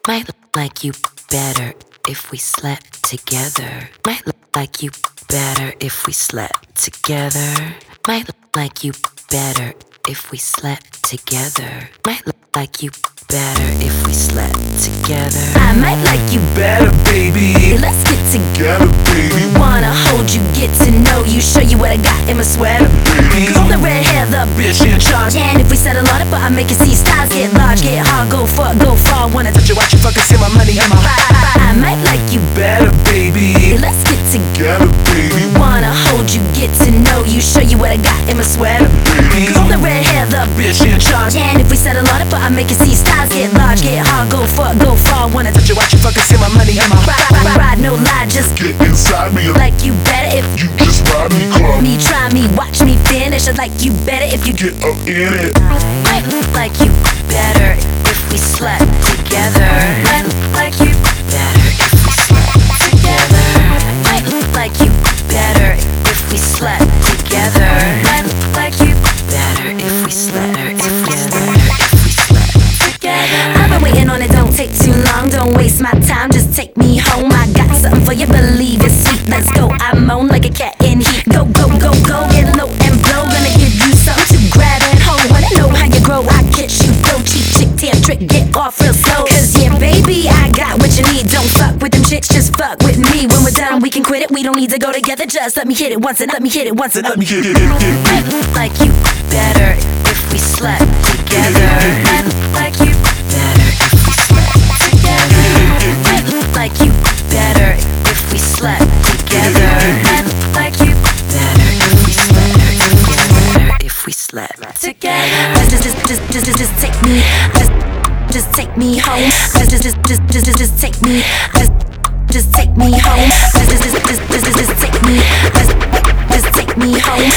Might look like you better if we slept together. Might look like you better if we slept together. Might look like you better if we slept together. Might look like you better if we slept together. I might like you better, baby. Let's get together, baby. Wanna hold you, get to know you, show you what I got in my sweater, baby. All the red hair, the bitch in charge. And if we settle on it, but I make you see stars get large, get hard, go fuck, go far. Wanna touch you, watch you fucking see my money in my heart. I might like you better, baby. Let's get together, baby. Wanna hold you, get to know you, show you what I got in my sweater, baby. All the red hair, the bitch in charge. And if we settle on it, but I make you see stars get large, get hard, go fuck, go far. Wanna touch you, watch you fucking see my money in my heart. Ride, no lie, just get inside me. Like you better if you just ride me, club me, try me, watch me finish. I'd like you better if you get up in it. Might look like you better if we slept together. Might look like you better if we slept together. Might look like you better if we slept together. Might look like you better if we slept together. If we slept together. I've been waiting on it, don't take too long. Don't waste my time, just take me home. I got something for you, believe it's sweet. Let's go, I moan like a cat in heat. Go, go, go, go, get low and blow. Gonna give you something to grab and hold. Wanna know how you grow, I catch you. Go cheap, chick, tan trick, get off real slow. Cause yeah, baby, I got what you need. Don't fuck with them chicks, just fuck with me. When we're done, we can quit it. We don't need to go together. Just let me hit it once and let me hit it once and let me hit it. Might look like you better if we slept together. Might look like you better if we slept together. Might look like you better if we slept together. Might look like you better if we slept together. If we slept together. Just take me. Just take me home. Just take me. Just take me home. Just take me. Just take me home.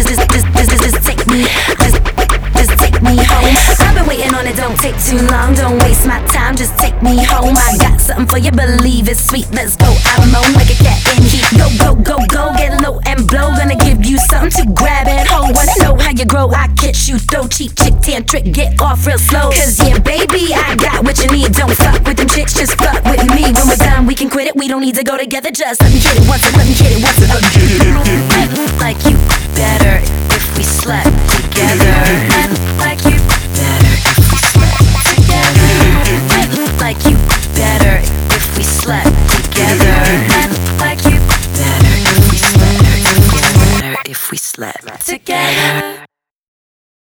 Just take me. Just take me home. I've been waiting on it, don't take too long. Don't waste my time, just take me home. I got something for you, believe it's sweet. Let's go, I moan like a cat in heat. Go, go, go, go, get low and blow. Gonna give you something to grab and hold. Wanna know how you grow, I catch you. Throw cheap, chick, tan trick, get off real slow. Cause yeah, baby, I got what you need. Don't fuck with them chicks, just fuck with me. When we're done, we can quit it. We don't need to go together. Just let me hit it once and let me hit it once and let me hit it. Might look like you better if we slept together. Might look like